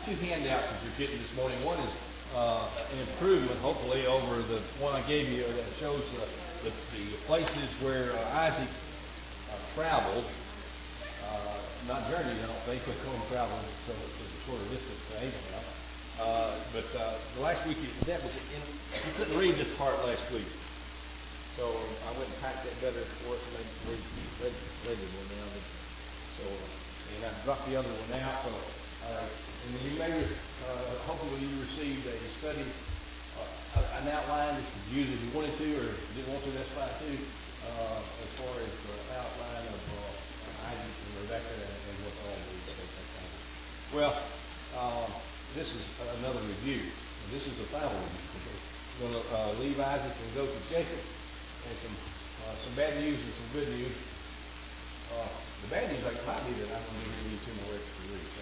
two handouts that you're getting this morning. One is an improvement, hopefully, over the one I gave you that shows the places where Isaac traveled. Not journeyed, I don't think, but home traveled, so it's a shorter distance to Abraham. But the last week, that was you couldn't read this part last week. So I went and typed that better for us, and they read the one down. So, and I dropped the other one out. So, and you may, hopefully you received a study, an outline that you could use if you wanted to, or didn't want to, that's fine too, as far as the outline of Isaac and Rebekah and what all these things. Well, this is another review. This is the final review. We're going to leave Isaac and go to Jacob, and some bad news and some good news. The bad news might be that I'm going to give you 2 more extra weeks.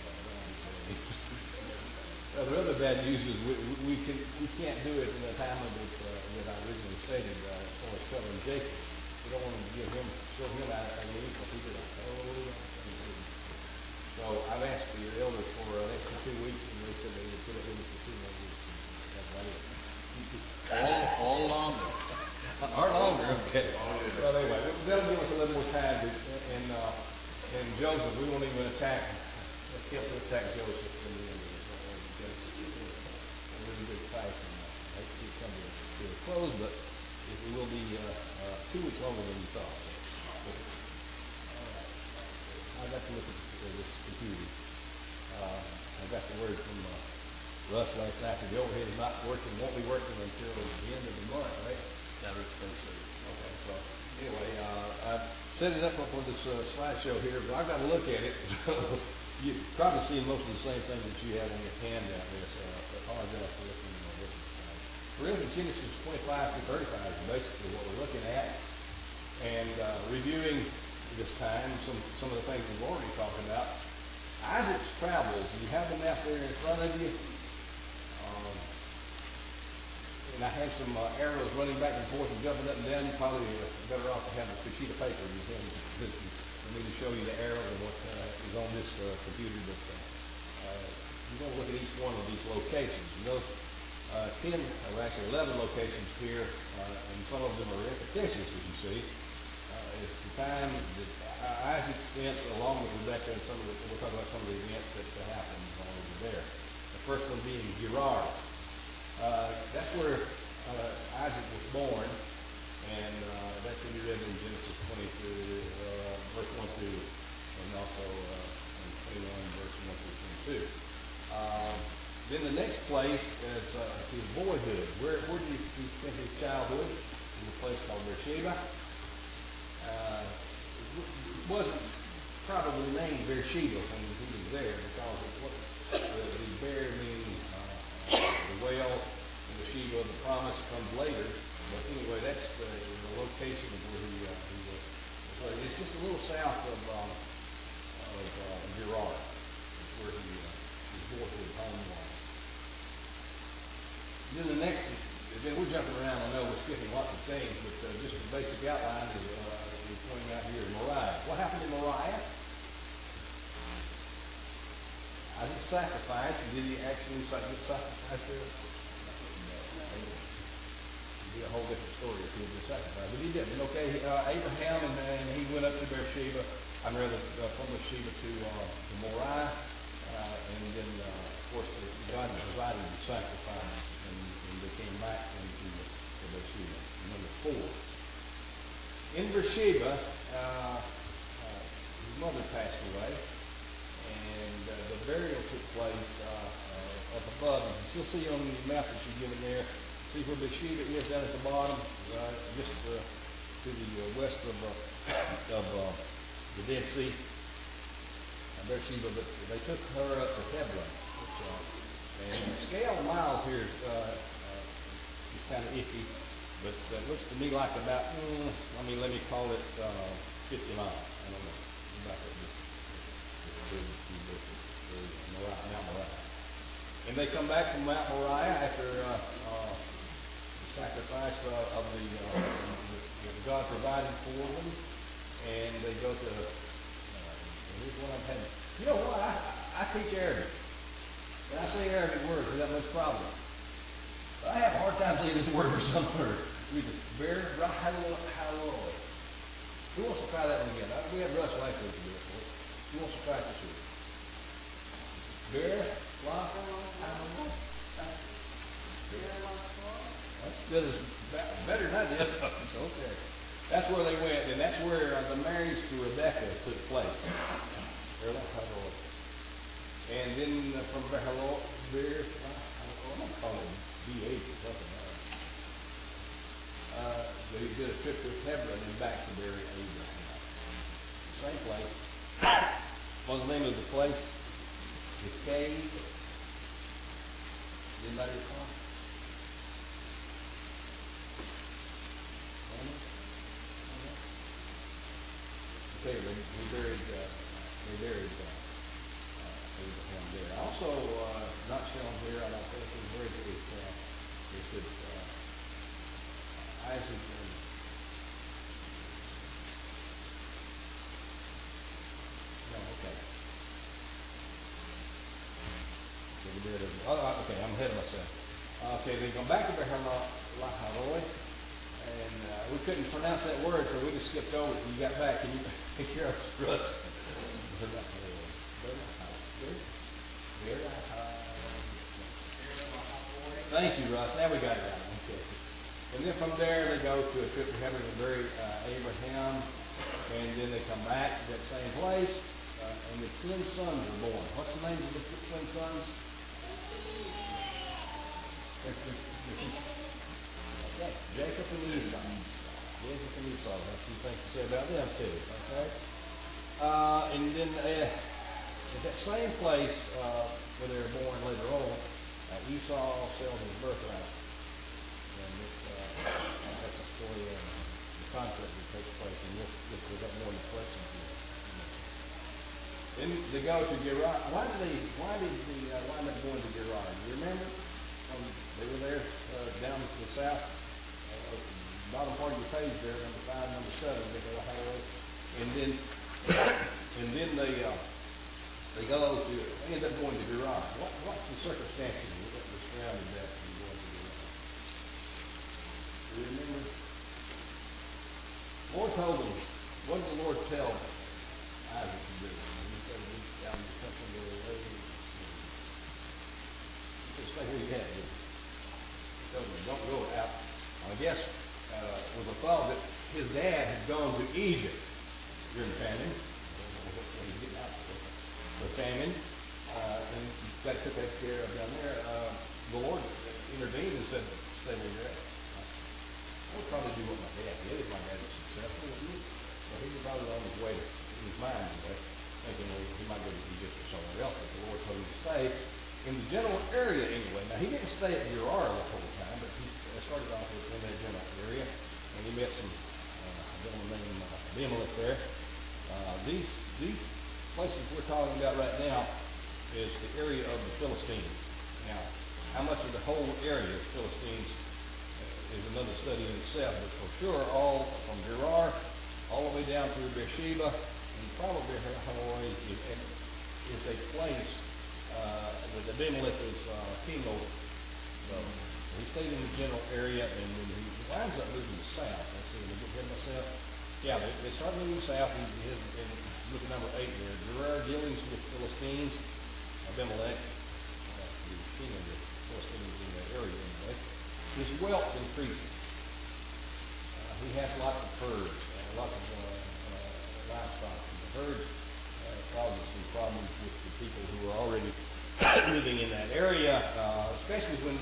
The other bad news is we can't do it in the time of it that I originally stated as far as covering Jacob. We don't want to show him out of need because he did a whole lot. So I've asked the elders for an extra 2 weeks, and they said they would put it in for 2 more weeks. That's about it. All longer. Or longer, okay. Well, anyway, that'll give us a little more time. And Joseph, we won't even attack. Let's get to attack Joseph in the end of this. A really good fight. I see it coming to a close, but it will be 2 weeks longer than you thought. I got to look at this computer. I got the word from Russ last night. The overhead is not working, won't be working until the end of the month, right? That was expensive. Okay, so anyway, I set it up on this slideshow here, but I've got to look at it. You're probably seeing most of the same thing that you have on your handout there, so I apologize for looking at my different slides. We're in Genesis 25 through 35 is basically what we're looking at, and reviewing this time some of the things we've already talked about. Isaac's travels, you have them out there in front of you. And I had some arrows running back and forth and jumping up and down. You probably better off to have a sheet of paper for me to show you the arrows and what is on this computer. But you're going to look at each one of these locations. And those 10, or actually 11 locations here, and some of them are repetitious, as you see. It's the time that Isaac spent along with Rebekah, and we'll talk about some of the events that happened while over there. The first one being Gerar. That's where Isaac was born, and that's when you read in Genesis 22, verse 1 through, and also in 21, verse 1 through 22. Then the next place is his boyhood. Where did he spend his childhood? In a place called Beersheba. It wasn't probably named Beersheba when he was there, because it wasn't the bear meaning the whale, and the Sheba, the promise comes later. But anyway, that's the location of where he was. So it's just a little south of Gerar. That's where his boyhood home was. Then the next, then we're jumping around. I know we're skipping lots of things, but just the basic outline is pointing out here Moriah. What happened in Moriah? Isaac sacrificed. Did he actually get sacrificed there? It'd be a whole different story if he had been sacrificed. But he didn't. Okay, Abraham, and he went up to Beersheba. From Beersheba to Moriah. And then, of course, God provided the sacrifice, and they came back into Beersheba. Number 4. In Beersheba, his mother passed away, and the burial took place up above. You'll see on the map that you're given there, see where Beersheba is down at the bottom, just to the west of the Dead Sea. Beersheba, but they took her up to Hebron. And the scale of miles here is kind of iffy, but it looks to me like about, let me call it 50 miles. I don't know. About that Mount Moriah. And they come back from Mount Moriah after the sacrifice of the God provided for them, and they go to. Here's what I'm having. You know what? I teach Arabic. And I say Arabic words without much problem. But I have a hard time believing this word for some word. Read the Bear Haloi. Who wants to try that one again? We have Russ Lashwood to do it for us. Who wants to try it this week? Bear Haloi. That's good. It's better than I did. It's okay. That's where they went, and that's where the marriage to Rebecca took place. Bear Haloi. And then from Bear Haloi, I'm going to call it B8 or something. They did a trip to Hebron and back to bury Abraham. Same place. What's the name of the place? The cave. Anybody recall? Okay, they buried Abraham there. Also, not shown here, I don't think it's very good. Is that Isaac and no, okay. So we did okay, I'm ahead of myself. Okay, they come back to Beer-Lahai-Roi, and we couldn't pronounce that word, so we just skipped over it. And you got back. Can you take care of Russ? Thank you, Russ. Now we got it right. Okay. And then from there, they go to a trip to Hebron to bury Abraham. And then they come back to that same place. And the twin sons are born. What's the name of the twin sons? Okay. Jacob and Esau. Jacob and Esau. I have a few things to say about them, too. Okay? And then at that same place where they were born later on, Esau sells his birthright. And that's a story of the conflict that takes place. And this was up more in the questions here. Then they go to Gerar. Why did they wind up going to Gerar? Do you remember? They were there down to the south, bottom part of your page there, number 5, number 7, and then they go to end up going to Gerar. What's the circumstances that surrounded that and going to Gerar? Do you remember? The Lord told them. What did the Lord tell Isaac to do? He said, "Down to the country go away." He said, "Stay where you at." He told him, "Don't go out." I guess with the thought that his dad had gone to Egypt during the famine. What he's getting out for famine, and that took that care of down there. The Lord intervened and said, "Stay where you're at." I would probably do what my dad did if my dad was successful. So he was probably on his way in his mind anyway, thinking he might go to Egypt or somewhere else, but the Lord told him to stay in the general area anyway. Now, he didn't stay at Gerar the whole time, but he started off in that general area, and he met some gentleman named Abimelech there. These places we're talking about right now is the area of the Philistines. Now, how much of the whole area is Philistines is another study in itself, but for sure all from Gerar all the way down through Beersheba, and probably Hanoi is a place that Abimelech was king over. So he stayed in the general area, and when he winds up moving south, let's see, did I get ahead of myself? Yeah, they start moving south. Look at number 8 there. Gerar dealings with Philistines. Abimelech, the king of the Philistines in that area anyway. His wealth increases. He has lots of herds, lots of livestock. And the herds causes some problems with the people who are already living in that area, especially when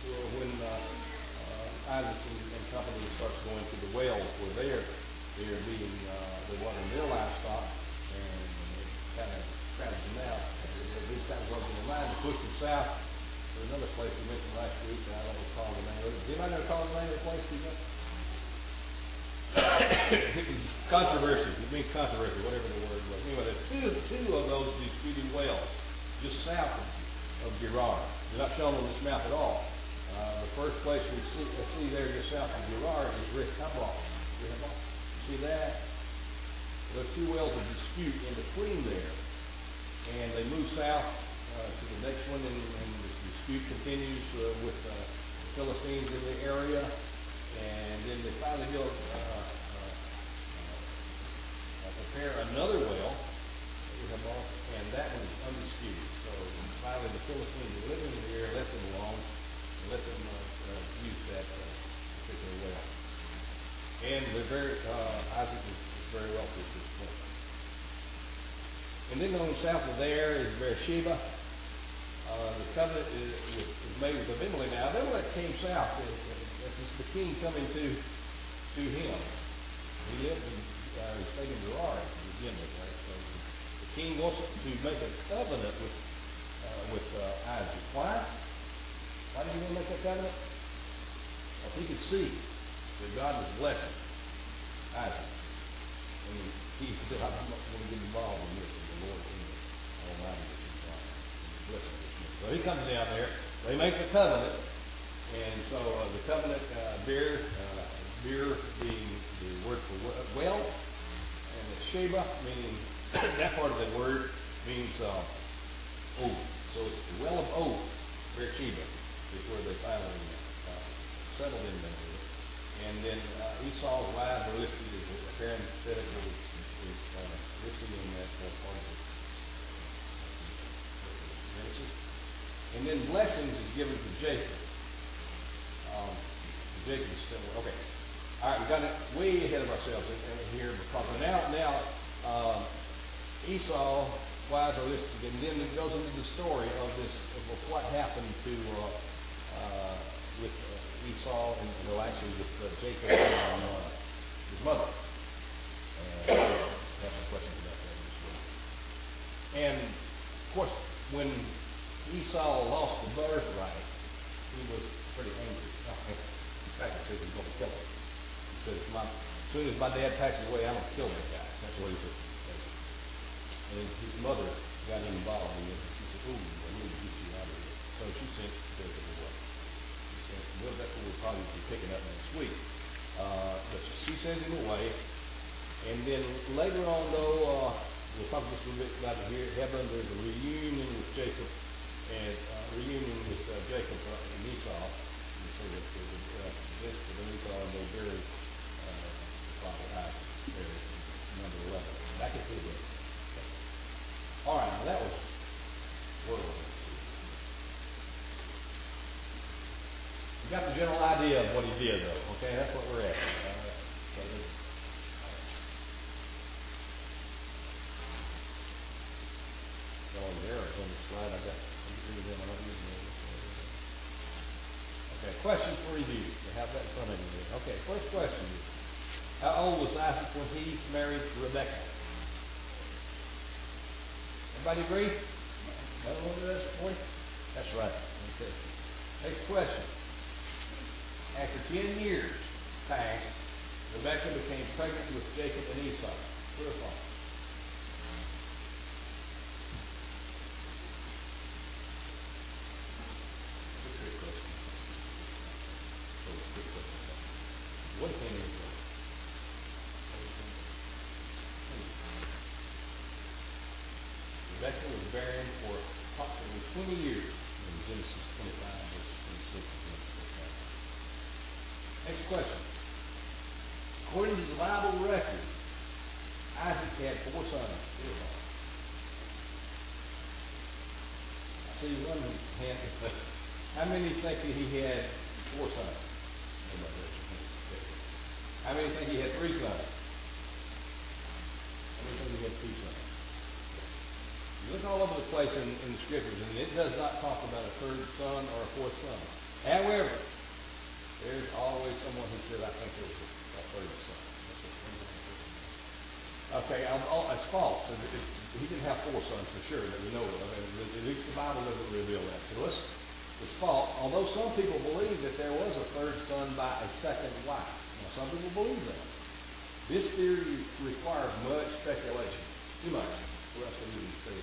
Isaac and company starts going to the wells where they're being they're watering their livestock, and it kind of crowds them out. These guys work in the line to push them south. There's another place we mentioned last week that I don't recall the name of it. Does anybody know call the name of the place? It was controversy. It means controversy, whatever the word was. Anyway, there's two of those disputed wells just south of Gerar. They're not shown on this map at all. The first place we see there just south of Gerar is Rehoboth. See that? There's 2 wells of dispute in between there. And they move south, to the next one, and this dispute continues with the Philistines in the area. And then they finally go prepare another well, and that one is undisputed. So finally the Philistines are living in the area, let them alone, and let them use that particular well. And they're very, Isaac is very wealthy at this point. And then on south of there is Beersheba. The covenant is made with Abimelech. Now, Abimelech came south. This is the king coming to him. He lived in, he stayed in Gerar to begin with, right? So the king wants to make a covenant with Isaac. Why? Why did he want to make that covenant? Well, he could see that God was blessing Isaac. And he said, I'm not going to get involved in this. And the Lord Almighty is involved in blessing this. So he comes down there. They make the covenant. And so the covenant, beer being the word for well, and the Sheba, meaning that part of the word means oath. So it's the well of oath, Beersheba, is where they finally settled in there. And then Esau's wives are listed as a parenthetical is listed in that part of Genesis. And then blessings is given to Jacob. Jacob is similar. Okay. All right, we got it way ahead of ourselves in here because now Esau's wives are listed, and then it goes into the story of this of what happened to with Esau and actually with Jacob and his mother. And I have some questions about that as well. And of course, when Esau lost the birthright, he was pretty angry. In fact, he said he was going to kill him. He said, as soon as my dad passes away, I'm going to kill that guy. That's what he said. And his mother got involved in it. She said, "Oh, I need to get you out of here." So she sent Jacob away. She said, "Well, that's what we'll probably be picking up next week." But she sent him away. And then later on, though, we'll talk just a little bit about it here. Heaven, there's a reunion with Jacob and Jacob and Esau. And so that this for Esau, and they buried the father Isaac there in number 11. Back into the book. All right, now that was world. You got the general idea of what he did, though. Okay, that's what we're at. There on the slide, I got. Okay, questions for review. You have that in front of you. Okay, first question is, how old was Isaac when he married Rebekah? Everybody agree? Another one to this point? That's right. Okay. Next question. After 10 years passed, Rebekah became pregnant with Jacob and Esau. True or false? What came in from? Rebekah was barren for approximately 20 years in Genesis 25, verse 26. Next question. According to the Bible record, Isaac had 4 sons. I see one hand. How many think that he had 4 sons? How many think he had 3 sons? How many think he had 2 sons? You look all over the place in the scriptures, and it does not talk about a 3rd son or a 4th son. However, there's always someone who says, I think there's a 3rd son. Okay, it's false. He didn't have 4 sons for sure that we know of. At least the Bible doesn't reveal that to us. It's false. Although some people believe that there was a 3rd son by a 2nd wife. Now, some people believe that. This theory requires much speculation. Too much. What else would you say?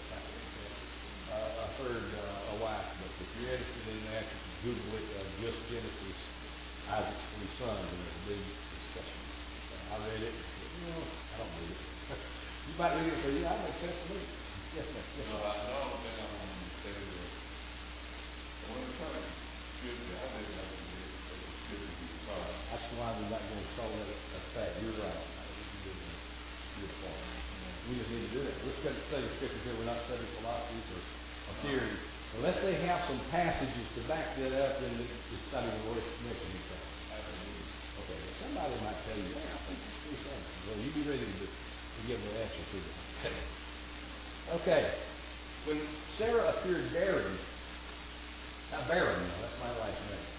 A 3rd wife. But if you're interested in that, you can Google it. Just Genesis, Isaac's 3 sons, and there's a big discussion. I read it. I don't believe it. You might read it and say, yeah, that makes sense to me. Yes, ma'am. Yes, No, ma'am. I know that they were, when it comes to scripture, I think I can get the scripture to be taught. That's why we're not going to call it a fact. You're right. Good point. We just need to do that. We're studying scripture here. We're not studying philosophies or theories. Unless they have some passages to back that up, then it's not even worth mentioning anything. Okay, well, somebody might tell you, "Hey, I think it's pretty simple." Well, you be ready to give the answer to them. Okay. When Sarah appeared barren, not barren, no, that's my wife's name.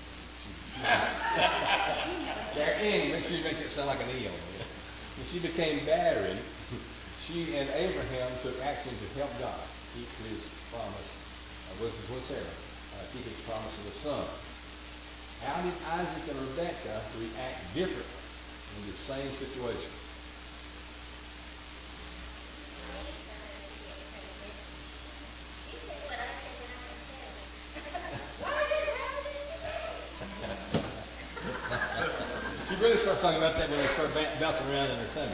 Barren, make sure you make it sound like an E on it. When she became barren, she and Abraham took action to help God keep his promise, with Sarah, keep his promise of a son. How did Isaac and Rebekah react differently in the same situation? She really starts talking about that when they start bouncing around in her tummy.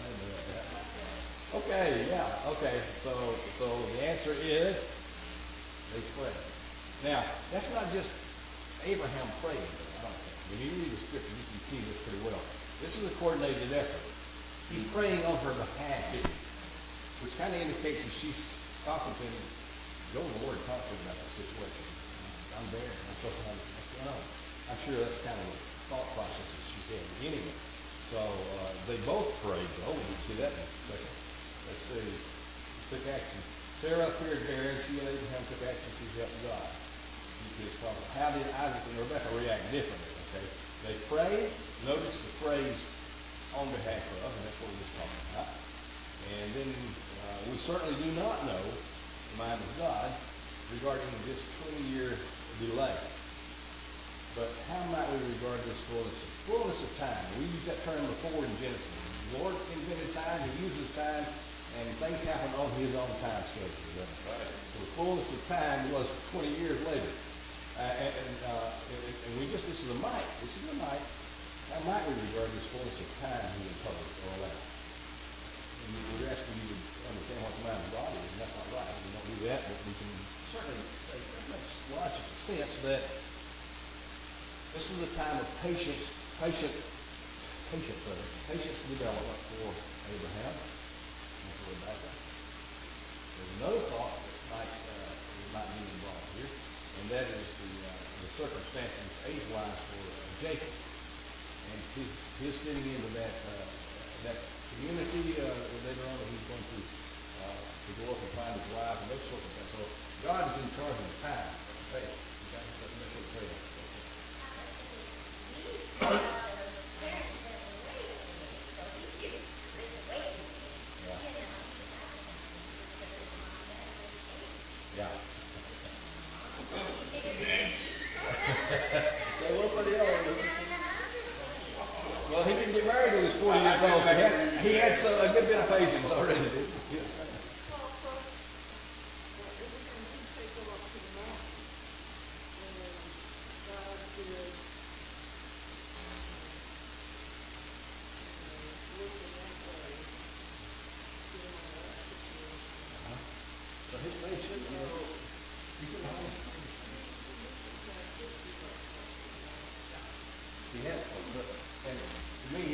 Okay, yeah, okay. So the answer is they prayed. Now, that's not just Abraham praying. When you read the scripture, you can see this pretty well. This is a coordinated effort. He's praying on her behalf here, which kind of indicates that she's talking to him. Go to the Lord, talk to him about the situation. I'm there. I'm supposed to have what's going on. I'm sure that's kind of the thought process that she had. Anyway, so they both prayed. Oh, we can see that in a second. Let's see. Took action. Sarah appeared barren. She and Abraham took action to help God. How did Isaac and Rebekah react differently? Okay, they prayed. Notice the phrase "on behalf of," and that's what we're talking about. And then we certainly do not know the mind of God regarding this 20-year delay. But how might we regard this fullness of time? We used that term before in Genesis. The Lord invented time. He uses time. And things happen on his own time schedule. Right? So the fullness of time was 20 years later. And we just, this is a might. This is a might. How might we regard this fullness of time he imposed or allowed? And we're asking you to understand what the mind of God is, and that's not right. We don't do that, but we can certainly say it makes logical sense that this was a time of patience development for Abraham. Rebekah. There's another thought that might be involved here, and that is the circumstances age-wise for Jacob, and his fitting into that community later on that he's going to go up and find his wife and those sorts of things. So God is in charge of the time. Hey, that's what we're saying. Yeah. They were pretty old. Well, he didn't get married till he was 40 years old. He had a good bit of patience already. So his patience, he had, and to me,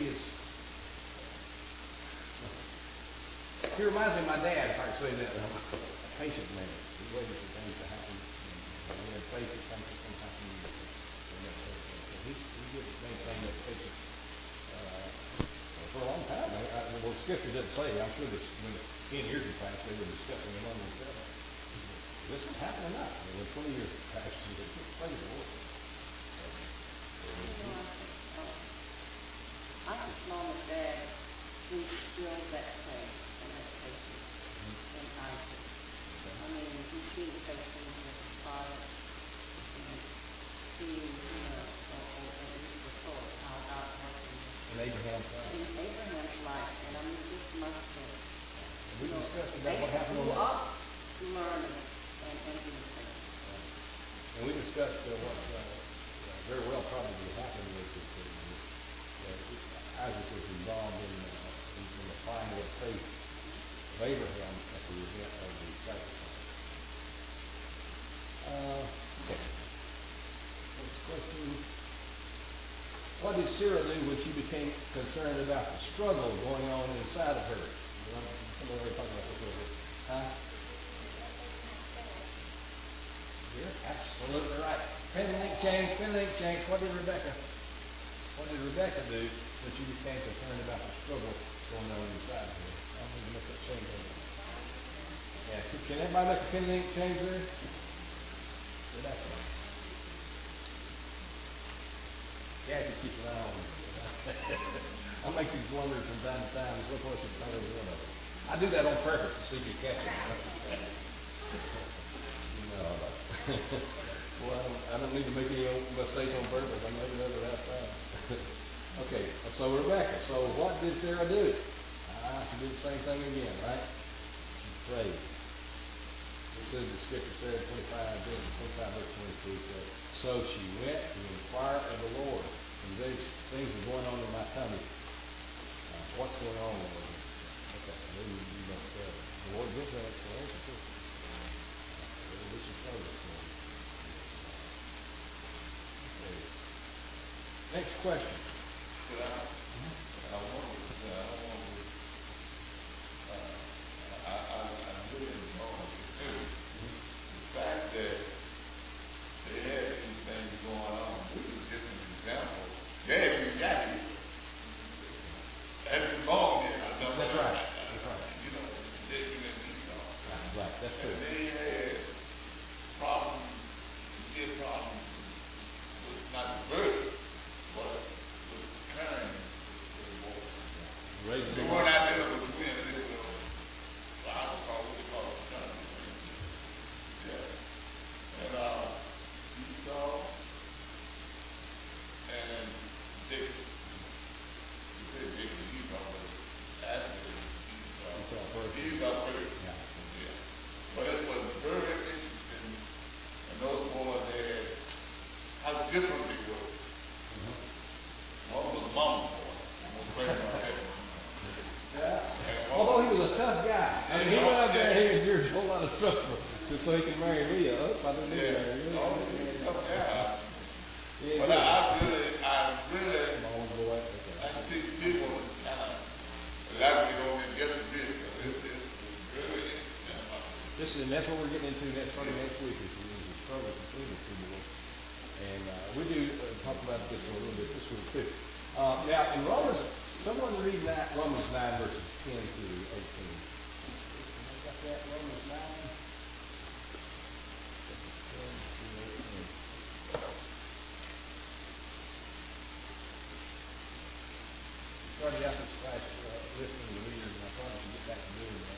he reminds me of my dad, if I could say that. A patient man. He waited for things to happen. And he had faith that things would come happen. So he did maintain that patience for a long time. Well, Scripture doesn't say. I'm sure this, when 10 years had passed, they were discussing among themselves. Is this going to happen or not? And when 20 years passed, he said, praise the Lord. I just know that instills that faith and that patience in Isaac. I mean, he seen the faithfulness of his father, and seeing, or at least the thought how God worked In Abraham's life. in Abraham's life. And I mean, this must have. And we discussed about what happened on up learning and being faithful. And we discussed what very well probably happened was that Isaac was involved in applying the faith of Abraham at the event of the Sarah do when she became concerned about the struggle going on inside of her? Somebody already talked about this a little bit. Huh? You're absolutely right. Pen and ink change. What did Rebecca do when she became concerned about the struggle going on inside of her? I need to make that change on that. Yeah. Can everybody make a pen and ink change there? Rebecca. Yeah, you keep an eye on me. I make these blunders from time to time. Look what you're telling one of them. I do that on purpose to see if you catch it. No. Well, I don't need to make any mistakes on purpose. I'm making it without time. Okay, so Rebecca. So what did Sarah do? She did the same thing again, right? She prayed. It says the scripture said 25 verse 22 said, so she went to inquire of the Lord. And these things are going on in my tummy. What's going on over here? Okay, maybe you don't tell. The Lord gives an explanation too. This is progress. Okay. Next question. I really enjoy the fact that they had these things going on. This is just an example. Yeah, you got it. Have been born yet? That's right. That's right. You know, Jacob and Esau. Right. That's true. And they had problems, still problems with not the birth, but with kind of the war. Raising They weren't out there with women. They were, I would call what we call it, kind of. Yeah. And Esau and Jacob. You said Jacob and Esau, but actually Esau first. Yeah. Yeah. But it was very interesting, and those boys had how different they were. One was a mama boy, one was very much. Yeah. Although he was a tough guy. I mean, he went out there and he endured a whole lot of struggle just so he could marry Leah. I didn't need to marry Leah. Oh, tough guy. Yeah, But I really, Mama's boy. Okay. I see people kind of elaborate on it just a bit, because it's really interesting. This is, and that's what we're getting into starting next week is the struggle between the two boys. And we do talk about this a little bit this week too. Now in Romans, someone read that Romans 9 verses 10 through 18. Got that? Romans 9. 10 through 18. Started out this class listening to readers, and I thought I should get back to doing that.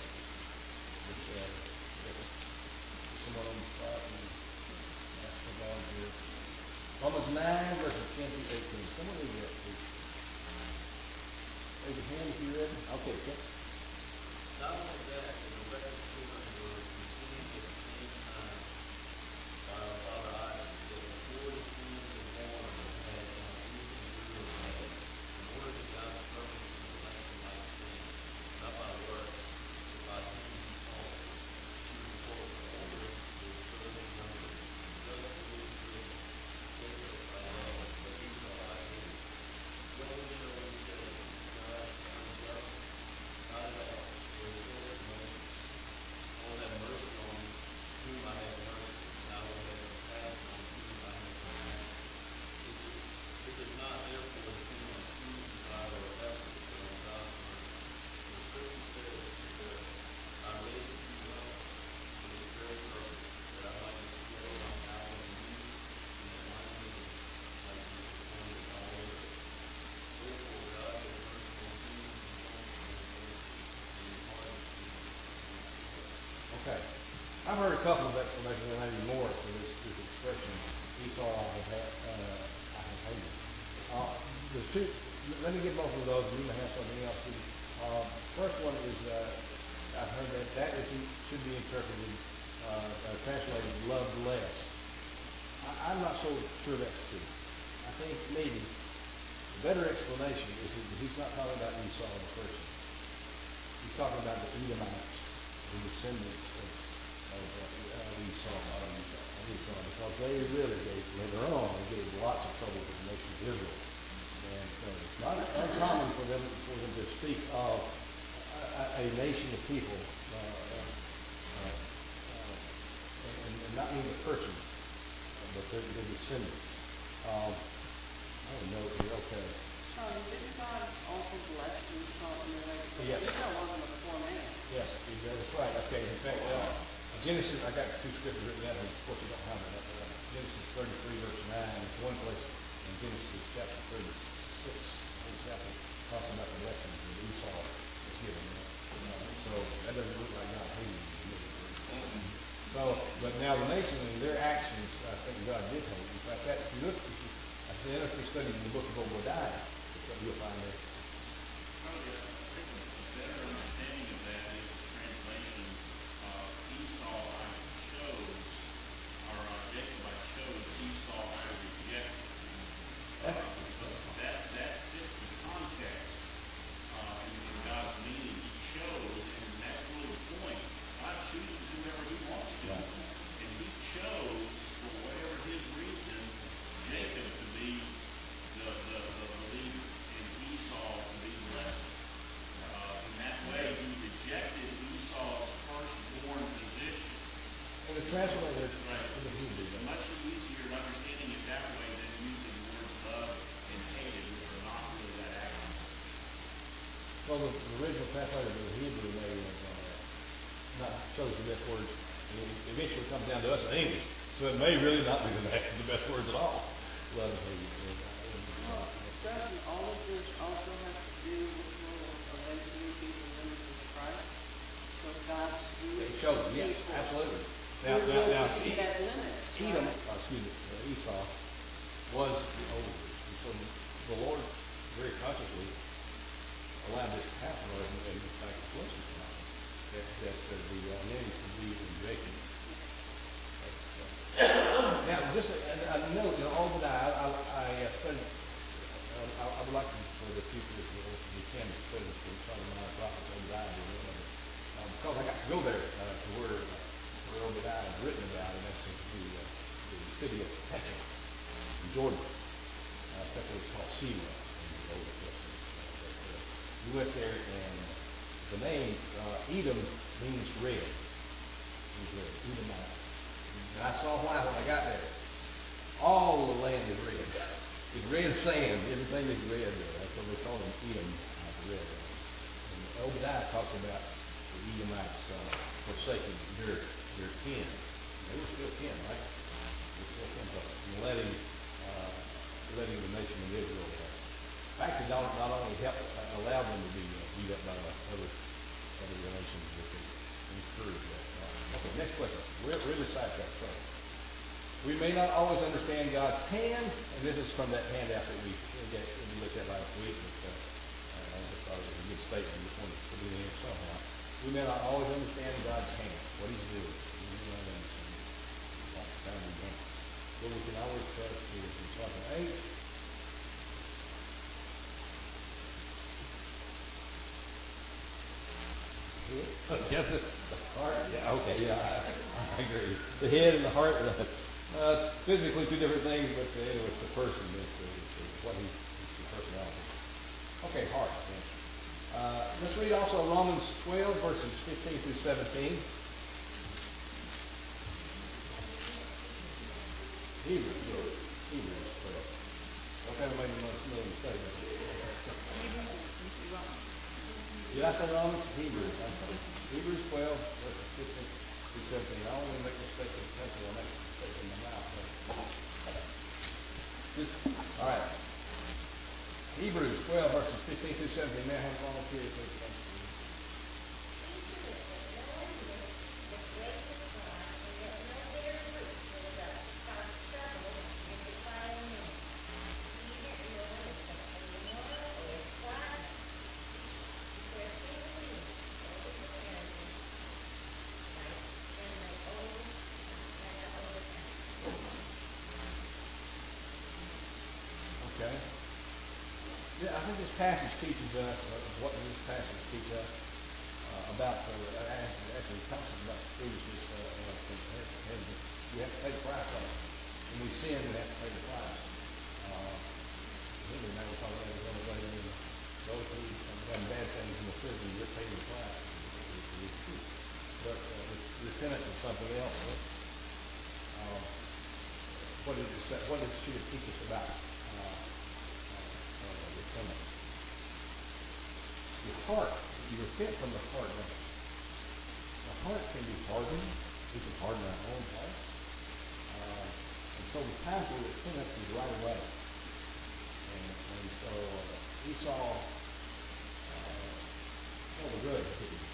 Someone on the spot and ask for volunteers. Romans 9 verses 10 through 18. Someone read that, please. Raise your hand if you read. Okay, Kent. Not only that, but the rest of the children were conceived at the same time by our father Isaac, that before the twins were born, they had food and grew of age, in order that God's purpose in the land might stand, not by works, but by him who called. He was both older, was serving younger. Thus the Lord said, Jacob I love, but Esau I hate. What then shall we say? God is unjust? Not at all. For he said to Moses, I will have mercy on whom I have mercy, and I will have compassion on whom I have compassion. It does not therefore depend on human desire or effort, but on God's mercy. The scripture says, I raised you up for this very purpose, that I might display my power in you, and that my name might be proclaimed all over. Therefore God has mercy on whom he wants to have mercy, and pardons whom he wants. Okay. I've heard a couple of explanations, and maybe more, for this expression. Esau I have hated. There's two. Let me get both of those. You may have something else. First one is I've heard that should be interpreted, translated, loved less. I'm not so sure that's true. I think maybe the better explanation is that he's not talking about Esau the person. He's talking about the Edomites, the descendants of Esau, because they really gave, later on, they gave lots of trouble to the nation of Israel. And so it's not uncommon for them to speak of a nation of people, and not mean the person, but their descendants. I don't know. Okay. Sean, didn't God also bless Esau in the way? Yes. Esau wasn't a poor man. Yes, that's right. Okay. In fact, Genesis, I got two scriptures written down. Of course, you don't have it. Genesis 33, verse 9. It's one place in Genesis chapter 36, whole chapter, talking about the blessings that Esau was given. So that doesn't look like God hated him. So, but now the nation and their actions, I think God did hate. In fact, if you look, that's an interesting study in the book of Obadiah. That's what you'll find there. Probably a better understanding of that is the translation Esau I chose, or Jacob I chose, Esau I rejected. That fits the context in God's meaning. He chose, and that's really the point. God chooses whoever He wants to, and He chose, for whatever His reason, Jacob to be the leader, and Esau to be the lesser. In that way, He rejected Esau's firstborn position. And the translator, Right. It's much easier understanding it that way than using the words love and hated, which are not really that accurate. well, the original translator of the Hebrew may have not chosen the best words. And it eventually comes down to us in English. So it may really not be the best words at all. Love and hate. Well, doesn't all of this also have to do with will eventually be delivered to Christ? So God's It shows, yes, people absolutely. will Now, be at limits, Edom, right? Esau, was the oldest. And so the Lord very consciously allowed this to happen, or in fact, it was to happen, that the lineage would be in Jacob. Now, just, I know, Obadiah, I studied, I would like for the future, if we can, study some of my prophets, Obadiah, because I got to go there to where Obadiah is written about, and that's the city of Petra, in Jordan. Petra was called Selah in the Old Testament. We went there, and the name Edom means red. Means red, Edomite. And I saw why when I got there. All the land is red. It's red sand. Everything is red there. That's what they call them, Edom, red. And Obadiah talks about the Edomites forsaking their kin. They were still kin, right? They were still kin. And letting the nation of Israel. In fact, it not only allowed them to be beat up by other nations, but they encouraged that. Okay, next question. We're really sidetracked. Sorry. We may not always understand God's hand, and this is from that handout that we looked at last week, but I just thought it was a good statement. Just wanted to put it in here somehow. We may not always understand God's hand, what He's doing. We may not understand lots of times we don't. But we can always trust His chapter 8. Yes, the heart. Yeah, okay, yeah, I agree. The head and the heart, physically two different things, but anyway, it's the person. It's what it's the personality. Okay, heart. Yeah. Let's read also Romans 12, verses 15 through 17. Hebrews 12. What kind of made another mistake? Did I say Romans? Hebrews. Hebrews 12, verses 15 through 17. I only make mistakes in pencil. I make mistakes in my mouth. All right. Hebrews 12, verses 15 through 17. May I have a volunteer, please? Okay. Yeah, I think this passage teaches us, what does this passage teach us about, actually talks about the foolishness of you have to pay the price on it. When we sin, we have to pay the price. Henry and I were talking repentance is something else. What does it say? What does she teach us about repentance? Your heart. You repent from the heart. Now, the heart can be hardened. We can harden our own heart. And so the path of repentance is right away. And so Esau held a grudge.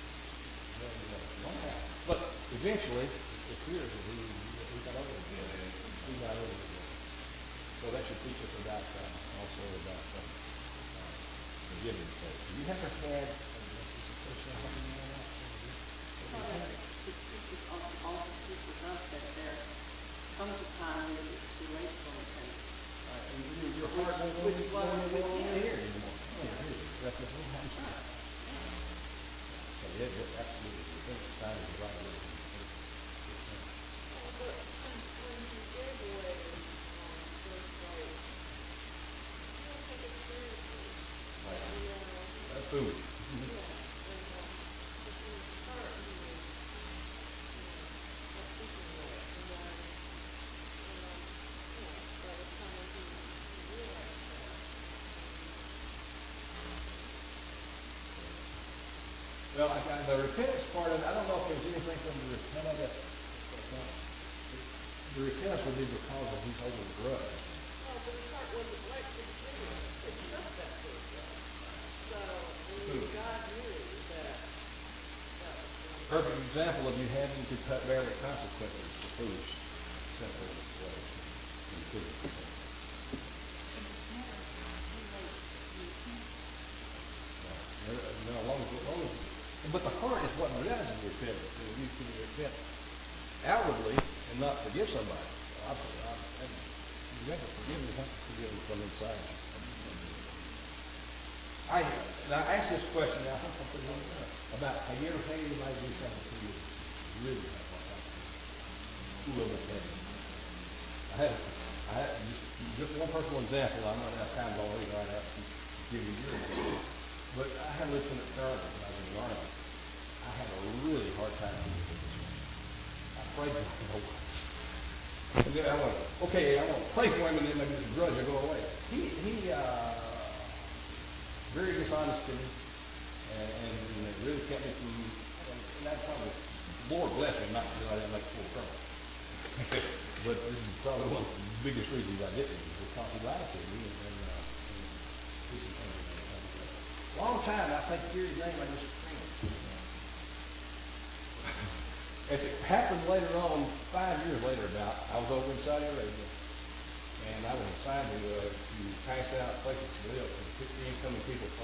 But eventually, it appears that he got over it. He got over it. So that should teach us about also about forgiving folks. Have you ever had a person helping you out? It teaches also teaches us that there comes a time when it's too late for repentance. Your heart won't go here anymore. That's just what happens. So yeah, absolutely. Repentance time is right away. But when he gave away birthright, you don't take it seriously. Right. You know, That's food. yeah, and if in his heart he was, not thinking right, and then, by the time he realized that, Well, the repentance part of it, I don't know if there's anything from the repent of it. The repentance would be because of he's holding a grudge. oh, but his heart wasn't right to begin with, to accept that birthright. So, God knew that was going to Perfect example of you having to bear the consequences for foolish, simple ways. But the heart is what drives the repentance. And you can repent outwardly and not forgive somebody. You have to forgive them from inside. I asked this question, I think I put it on there, about have you ever had anybody do something to you really have what happened? Who of us have? I had just one personal example. I'm not out of time already, so I'd ask you to give you your example. But I had Lieutenant Colonel when I was in the Army. I had a really hard time with this one. I prayed for him once. And then I went, okay, I want to pray for him, and then maybe this grudge will go away. He very dishonest to me, and it really kept me from, and that's probably, Lord bless me, not that I didn't make full colonel. But this is probably one of the biggest reasons I didn't, because he lied to me, and this is a long time, I think, hear his name, I just cringed. As it happened later on, 5 years later about, I was over in Saudi Arabia, and I was assigned to pass out places to live for the incoming people from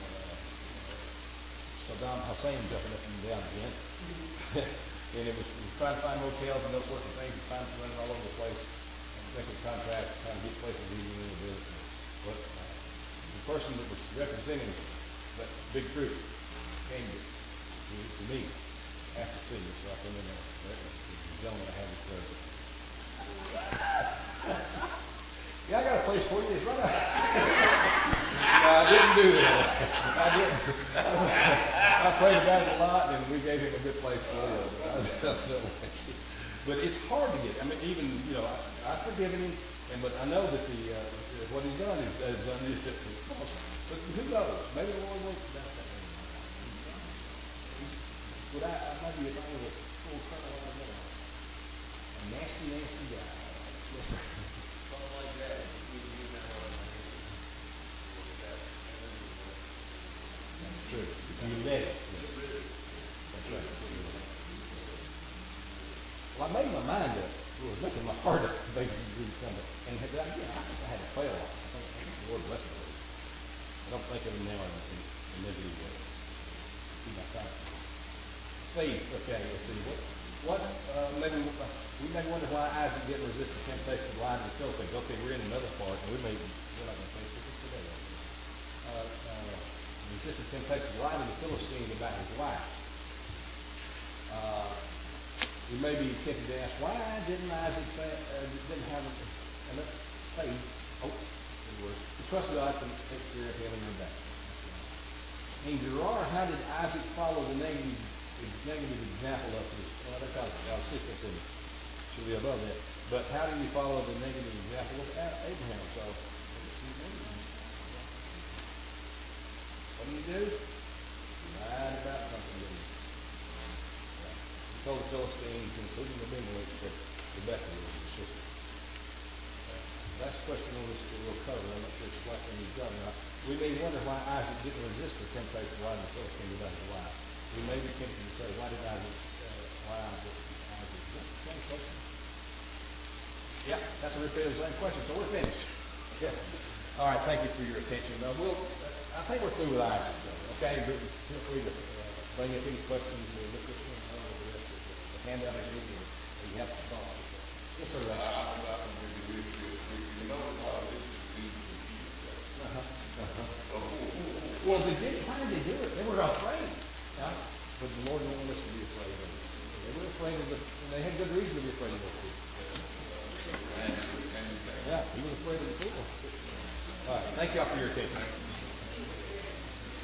Saddam Hussein jumping up and down again. And it was trying to find hotels and those sorts of things, and find running all over the place, and making contracts, trying to get places we didn't really do it. But the person that was representing that big group came to me after seeing me, so I came in there. The gentleman I had with her. Yeah, I got a place for you. It's right up. No, I didn't do that. I didn't. I prayed about it a lot, and we gave him a good place to live. But it's hard to get. I mean, even I've forgiven him, but I know that what he's done is done this. But who knows? Maybe the Lord wants about that. But I might be if I was a full colonel, I don't know. A nasty guy. Yes, sir. Something like that, you know, That's true. If you let it. Yes. That's right. Well, I made my mind up. It was making my heart up to make me do something. And I had to fail. I think the Lord bless me. I don't think of him now in every way. See my time. Faith, okay, let's see. Maybe we may wonder why Isaac didn't resist the temptation of lying to the Philistines. Okay, we're in another part, and we're not going to face this today. Resist the temptation of lying to the Philistines about his wife. We may be tempted to ask, why didn't Isaac didn't have enough faith, to trust God to take care of him in the day? In Gerar, how did Isaac follow the negative example of his? Well, that's out of consistency should be above that. But how do you follow the negative example of Abraham? So, what do you do? You lied about something, didn't you? He told the Philistines, including Abimelech, that Rebekah was his sister. Last question on this that we'll cover. I'm not sure it's quite when you've got it. We may wonder why Isaac didn't resist the temptation. Why the Philistines about his wife? We may be tempted to say, why did Isaac? Same question. Yeah, that's a repeat of the same question. So we're finished. Yeah. All right. Thank you for your attention. I think we're through with Isaac, though. Okay. But feel free to bring up any questions. We'll look at the rest of the handout is here. You have to talk. Yes, sir. Rex. You know how this is being Well, how did they do it? They were afraid. Yeah? But the Lord didn't want us to be afraid of them. They were afraid of and they had good reason to be afraid of those people. Yeah, he was afraid of the people. All right. Thank y'all for your attention.